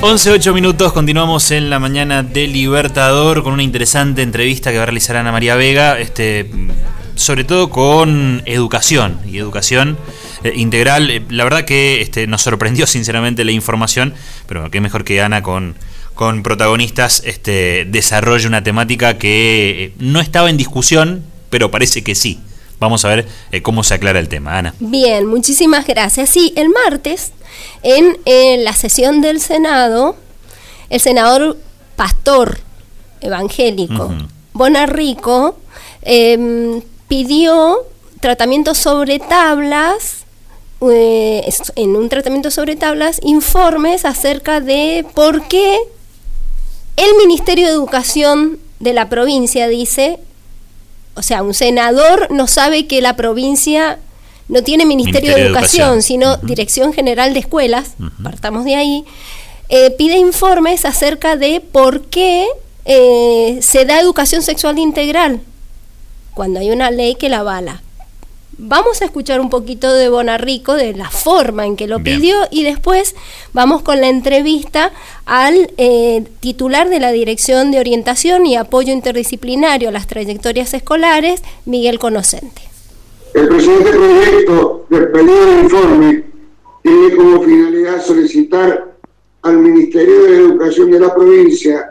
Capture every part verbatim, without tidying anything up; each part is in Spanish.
once ocho minutos, continuamos en la mañana de Libertador con una interesante entrevista que va a realizar Ana María Vega, este, sobre todo con educación y educación eh, integral. Eh, la verdad que este, nos sorprendió sinceramente la información, pero qué mejor que Ana con, con protagonistas este, desarrolle una temática que eh, no estaba en discusión, pero parece que sí. Vamos a ver eh, cómo se aclara el tema, Ana. Bien, muchísimas gracias. Sí, el martes, en, en la sesión del Senado, el senador pastor evangélico uh-huh. Bonarrico eh, pidió tratamiento sobre tablas, eh, en un tratamiento sobre tablas, informes acerca de por qué el Ministerio de Educación de la provincia dice... O sea, un senador no sabe que la provincia no tiene Ministerio, Ministerio de Educación, de Educación. sino uh-huh. Dirección General de Escuelas, uh-huh. partamos de ahí, eh, pide informes acerca de por qué eh, se da educación sexual integral cuando hay una ley que la avala. Vamos a escuchar un poquito de Bonarrico, de la forma en que lo Bien. pidió, y después vamos con la entrevista al eh, titular de la Dirección de Orientación y Apoyo Interdisciplinario a las Trayectorias Escolares, Miguel Conocente. El presente proyecto del pedido de informe tiene como finalidad solicitar al Ministerio de Educación de la provincia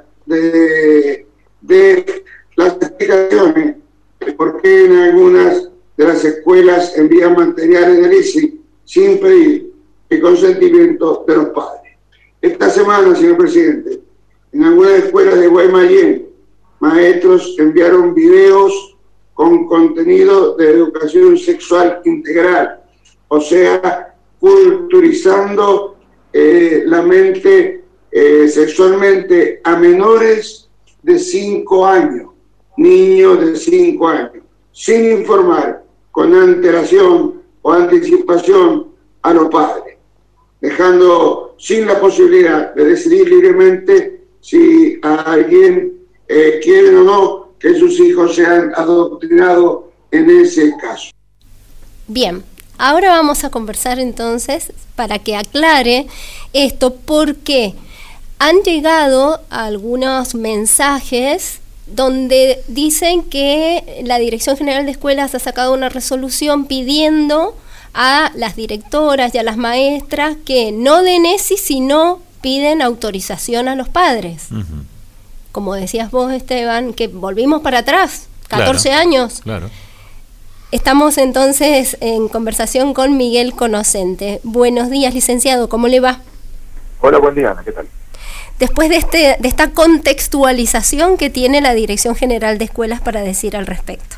de, de las explicaciones de por qué en algunas de las escuelas envían materiales del I C I sin pedir el consentimiento de los padres. Esta semana, señor presidente, en algunas escuelas de Guaymallén, maestros enviaron videos con contenido de educación sexual integral, o sea, culturizando eh, la mente eh, sexualmente a menores de cinco años, niños de cinco años, sin informar con antelación o anticipación a los padres, dejando sin la posibilidad de decidir libremente si a alguien eh, quiere o no que sus hijos sean adoctrinados en ese caso. Bien, ahora vamos a conversar entonces para que aclare esto, porque han llegado algunos mensajes donde dicen que la Dirección General de Escuelas ha sacado una resolución pidiendo a las directoras y a las maestras que no den E S I, sino piden autorización a los padres. Uh-huh. Como decías vos, Esteban, que volvimos para atrás, catorce claro, años. Claro. Estamos entonces en conversación con Miguel Conocente. Buenos días, licenciado, ¿cómo le va? Hola, buen día, Ana, ¿qué tal? Después de, este, de esta contextualización que tiene la Dirección General de Escuelas para decir al respecto.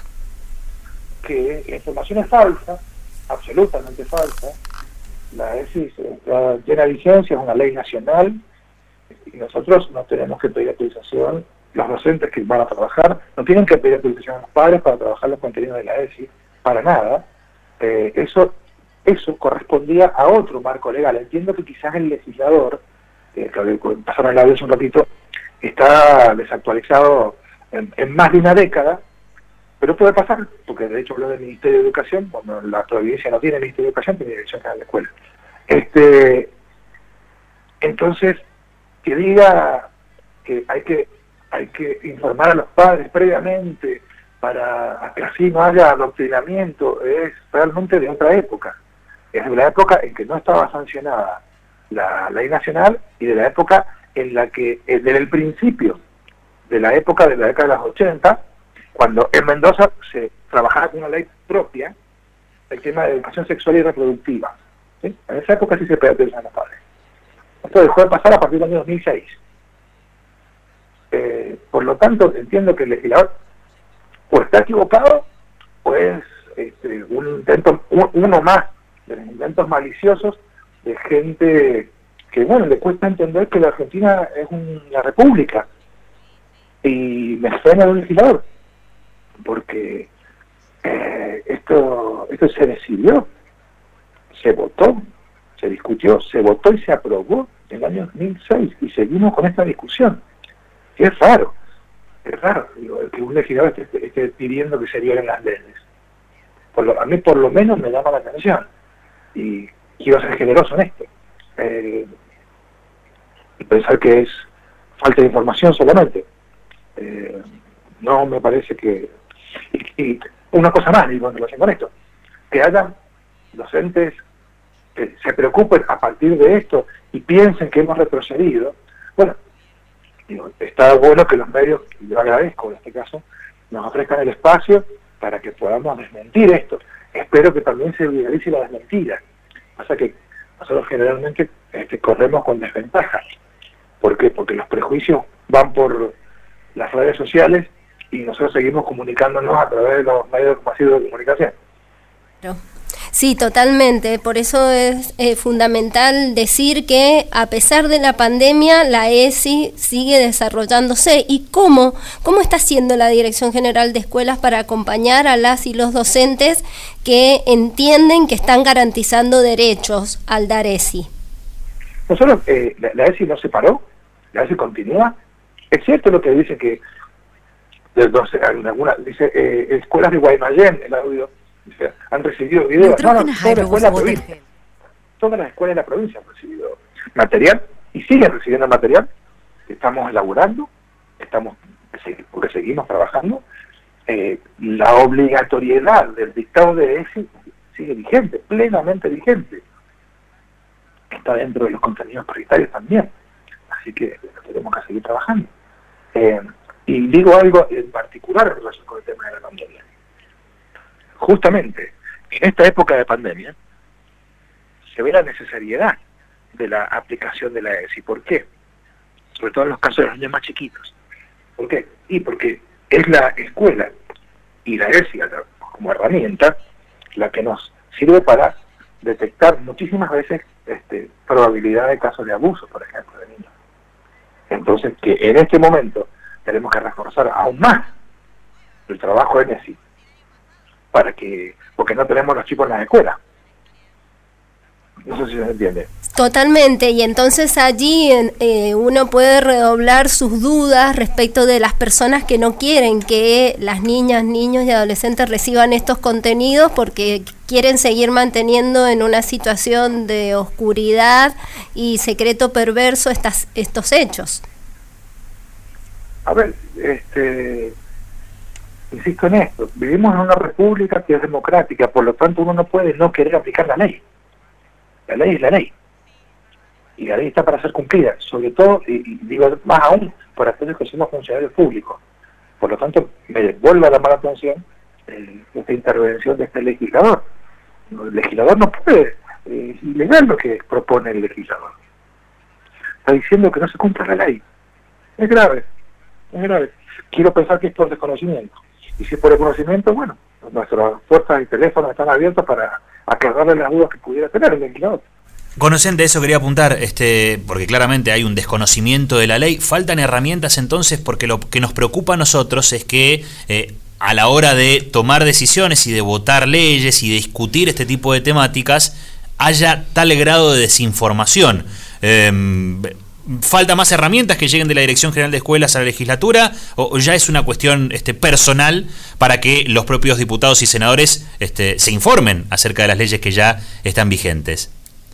Que la información es falsa, absolutamente falsa. La E S I está llena de vigencia, es una ley nacional, y nosotros no tenemos que pedir autorización. Los docentes que van a trabajar no tienen que pedir autorización a los padres para trabajar los contenidos de la E S I, para nada. Eh, eso, eso correspondía a otro marco legal. Entiendo que quizás el legislador, que pasaron el audio hace un ratito, está desactualizado en, en más de una década, pero puede pasar, porque de hecho habló del Ministerio de Educación, cuando la provincia no tiene Ministerio de Educación, tiene Dirección General de Escuela. Este, entonces, que diga que hay que hay que informar a los padres previamente para que así no haya adoctrinamiento, es realmente de otra época. Es de la época en que no estaba sancionada la ley nacional y de la época en la que, desde el principio de la época de la década de los ochenta, cuando en Mendoza se trabajaba con una ley propia, el tema de educación sexual y reproductiva. ¿Sí? En esa época sí se pedía atención a los padres. Esto dejó de pasar a partir del año dos mil seis. Eh, por lo tanto, entiendo que el legislador o está equivocado o es este, un intento, un, uno más de los intentos maliciosos de gente que, bueno, le cuesta entender que la Argentina es una república. Y me extraña de un legislador, porque eh, esto, esto se decidió, se votó, se discutió, se votó y se aprobó en el año dos mil seis, y seguimos con esta discusión. Y es raro, es raro digo, que un legislador esté, esté pidiendo que se violen las leyes. Por lo, a mí por lo menos me llama la atención, y quiero ser generoso en esto. Eh, y pensar que es falta de información solamente. Eh, no me parece que... Y, y una cosa más, digo, en relación con esto, que haya docentes que se preocupen a partir de esto y piensen que hemos retrocedido. Bueno, digo, está bueno que los medios, y yo agradezco en este caso, nos ofrezcan el espacio para que podamos desmentir esto. Espero que también se viralice la desmentida. Pasa que nosotros generalmente este, corremos con desventajas. ¿Por qué? Porque los prejuicios van por las redes sociales y nosotros seguimos comunicándonos a través de los medios masivos de comunicación. Sí, totalmente. Por eso es eh, fundamental decir que a pesar de la pandemia, la E S I sigue desarrollándose. ¿Y cómo? ¿Cómo está haciendo la Dirección General de Escuelas para acompañar a las y los docentes que entienden que están garantizando derechos al dar E S I? Nosotros, eh, la, la E S I no se paró, la E S I continúa. Es cierto lo que dice que, de, no sé, alguna, dice, eh, escuelas de Guaymallén, el audio, dice, han recibido videos. No, no, todas las escuelas de la provincia, todas las escuelas de la provincia han recibido material y siguen recibiendo material. Estamos elaborando, estamos, porque seguimos trabajando. Eh, la obligatoriedad del dictado de E S I sigue vigente, plenamente vigente. Está dentro de los contenidos prioritarios también. Así que tenemos que seguir trabajando. Eh, y digo algo en particular en relación con el tema de la pandemia. Justamente en esta época de pandemia se ve la necesidad de la aplicación de la E S I. ¿Por qué? Sobre todo en los casos de los niños más chiquitos. ¿Por qué? Y porque es la escuela y la E S I como herramienta la que nos sirve para detectar muchísimas veces este, probabilidad de casos de abuso, por ejemplo, de niños. Entonces, que en este momento tenemos que reforzar aún más el trabajo en E S I, para que, porque no tenemos los chicos en las escuelas. No sé si se entiende. Totalmente, y entonces allí eh, uno puede redoblar sus dudas respecto de las personas que no quieren que las niñas, niños y adolescentes reciban estos contenidos porque quieren seguir manteniendo en una situación de oscuridad y secreto perverso estas, estos hechos. A ver, este, insisto en esto, vivimos en una república que es democrática, por lo tanto uno no puede no querer aplicar la ley. La ley es la ley. Y la ley está para ser cumplida, sobre todo, y, y digo más aún, por aquellos que somos funcionarios públicos. Por lo tanto, me vuelve a llamar la atención eh, esta intervención de este legislador. El legislador no puede, eh, es ilegal lo que propone el legislador. Está diciendo que no se cumpla la ley. Es grave, es grave. Quiero pensar que es por desconocimiento. Y si es por desconocimiento, bueno, nuestras puertas y teléfonos están abiertos para aclararle las dudas que pudiera tener el legislador. Conocen de eso, quería apuntar, este, porque claramente hay un desconocimiento de la ley. Faltan herramientas entonces, porque lo que nos preocupa a nosotros es que eh, a la hora de tomar decisiones y de votar leyes y de discutir este tipo de temáticas, haya tal grado de desinformación. Eh, ¿Falta más herramientas que lleguen de la Dirección General de Escuelas a la legislatura o ya es una cuestión este, personal para que los propios diputados y senadores este, se informen acerca de las leyes que ya están vigentes?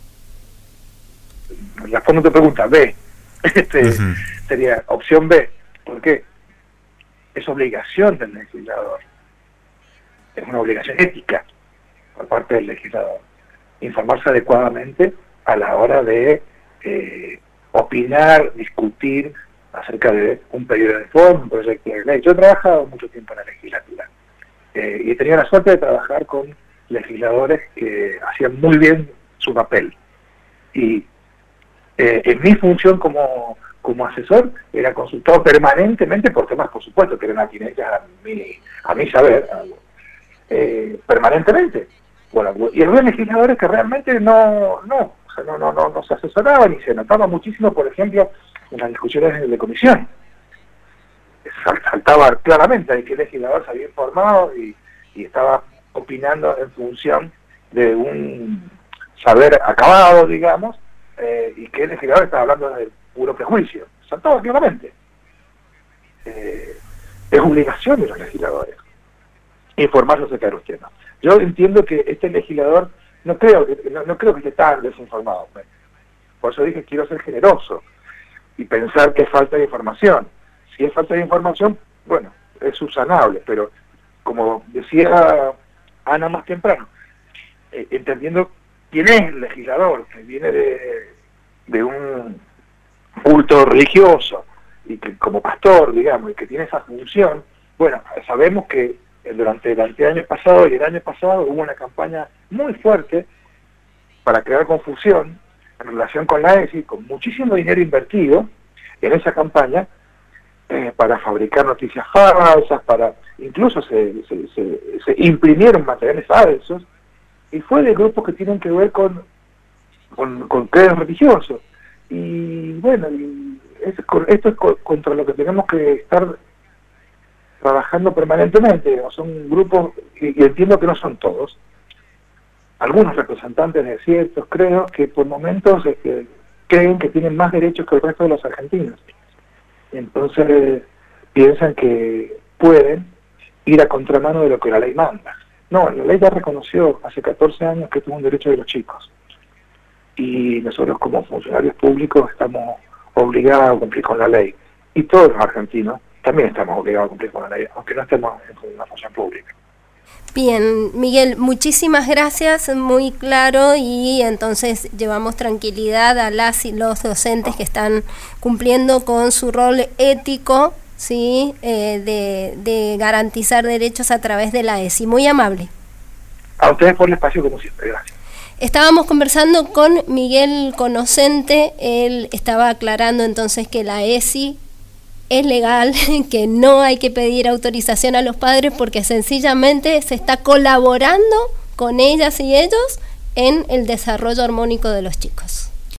Respondo tu pregunta, B. Este, uh-huh. Sería opción B. ¿Por qué? Es obligación del legislador. Es una obligación ética por parte del legislador. Informarse adecuadamente a la hora de eh, opinar, discutir acerca de un pedido de reforma, un proyecto de ley. Yo he trabajado mucho tiempo en la legislatura eh, y he tenido la suerte de trabajar con legisladores que hacían muy bien su papel. Y Eh, en mi función como, como asesor era consultado permanentemente por temas, por supuesto, que eran atinentes a mi, a mi saber, eh, permanentemente. Bueno, y había legisladores que realmente no, no, o sea, no, no, no, no se asesoraban y se notaba muchísimo, por ejemplo, en las discusiones de comisión. Saltaba claramente de que el legislador se había informado y, y estaba opinando en función de un saber acabado, digamos, Eh, y que el legislador estaba hablando de puro prejuicio. Saltaba claramente. Eh, es obligación de los legisladores informarse acerca de los temas. Yo entiendo que este legislador no creo que no, no creo que esté tan desinformado. Por eso dije quiero ser generoso. y pensar que es falta de información. Si es falta de información, bueno, es subsanable, pero como decía Ana más temprano, eh, entendiendo quién es el legislador, que viene de, de un culto religioso, y que como pastor, digamos, y que tiene esa función, bueno, sabemos que durante el año pasado y el año pasado hubo una campaña muy fuerte para crear confusión en relación con la ESI, con muchísimo dinero invertido en esa campaña, eh, para fabricar noticias falsas, para incluso se, se, se, se imprimieron materiales falsos, y fue de grupos que tienen que ver con, con, con credos religiosos. Y bueno, y es, esto es contra lo que tenemos que estar trabajando permanentemente. Son grupos, y, y entiendo que no son todos, algunos representantes de ciertos credos que por momentos este, creen que tienen más derechos que el resto de los argentinos. Entonces eh, piensan que pueden ir a contramano de lo que la ley manda. No, la ley ya reconoció hace catorce años que esto es un derecho de los chicos. Y nosotros como funcionarios públicos estamos obligados a cumplir con la ley. Y todos los argentinos también estamos obligados a cumplir con la ley, aunque no estemos en una función pública. Bien, Miguel, muchísimas gracias, muy claro, y entonces llevamos tranquilidad a las y los docentes que están cumpliendo con su rol ético, ¿sí? eh, de, de garantizar derechos a través de la ESI. Muy amable. A ustedes por el espacio, como siempre, gracias. Estábamos conversando con Miguel Conocente, él estaba aclarando entonces que la ESI es legal, que no hay que pedir autorización a los padres porque sencillamente se está colaborando con ellas y ellos en el desarrollo armónico de los chicos.